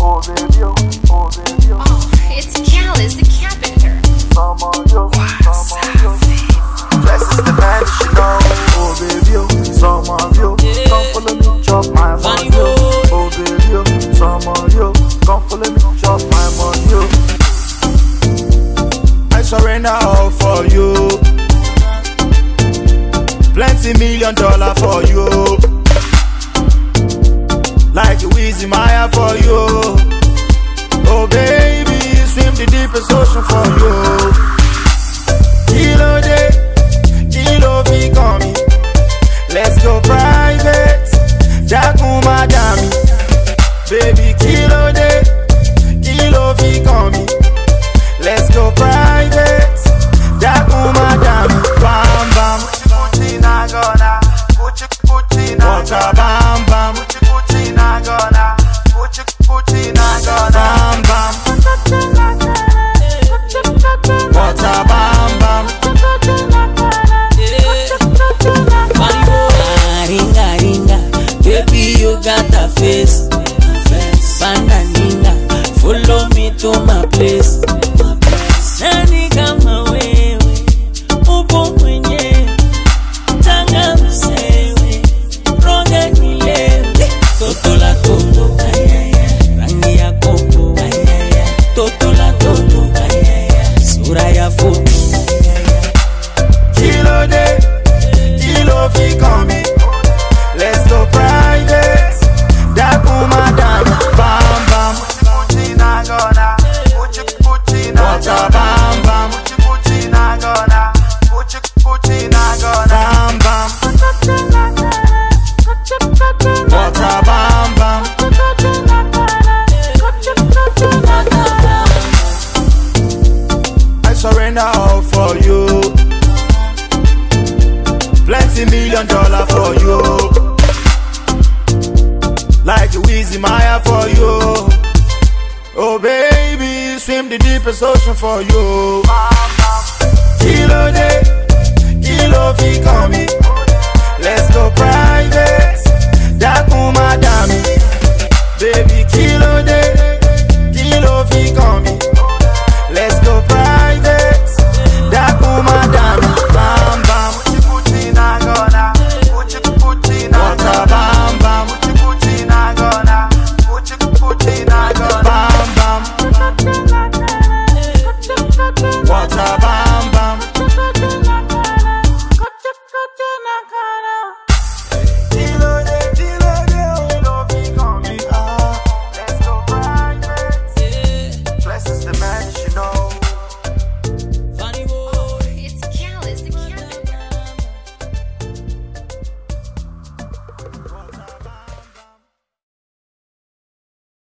oh baby, oh baby. Oh, it's Callis, the carpenter. Come on, yo, Flex is the man, you know. Oh baby, oh, some of you. Come follow me, chop my money, yo. Oh baby, oh, some of you. Come follow me, chop my money, yo. I surrender all for you. Plenty $1 million for you. Like a Weezy Maya for you. Oh baby, swim the deepest ocean for you. Kilo day, kilo fi call me. Let's go private, Jaku Madami. Baby, kilo day, kilo fi call me. Let's go private, Jaku Madami. Bam bam, Gucci na gonna, Gucci na gonna, bam bam, Gucci na gonna, Gucci na gonna, bam bam, water bam bam. Ringa ringa, baby you got a face. Banda ninga, follow me to my place. Nani kama wewe, upo mwenye, tanga msewe, roga nilewe. Toto la toto, rangi ya koko, toto la toto, sura ya fuku. Kilo day, kilo fi call me. Let's go private, Jaku Madami. Bam bam, Gucci na gonna, Gucci na water bam bam, Gucci na gonna, Gucci na gonna, bam bam, water bam bam. I surrender all for you. Plenty $1 million for you. Like a Weezy Maya for you. Oh baby, swim the deepest ocean for you. Kilo day, kilo fi call me. Let's go private, Jaku Madami. Baby, kilo day, kilo fi call me.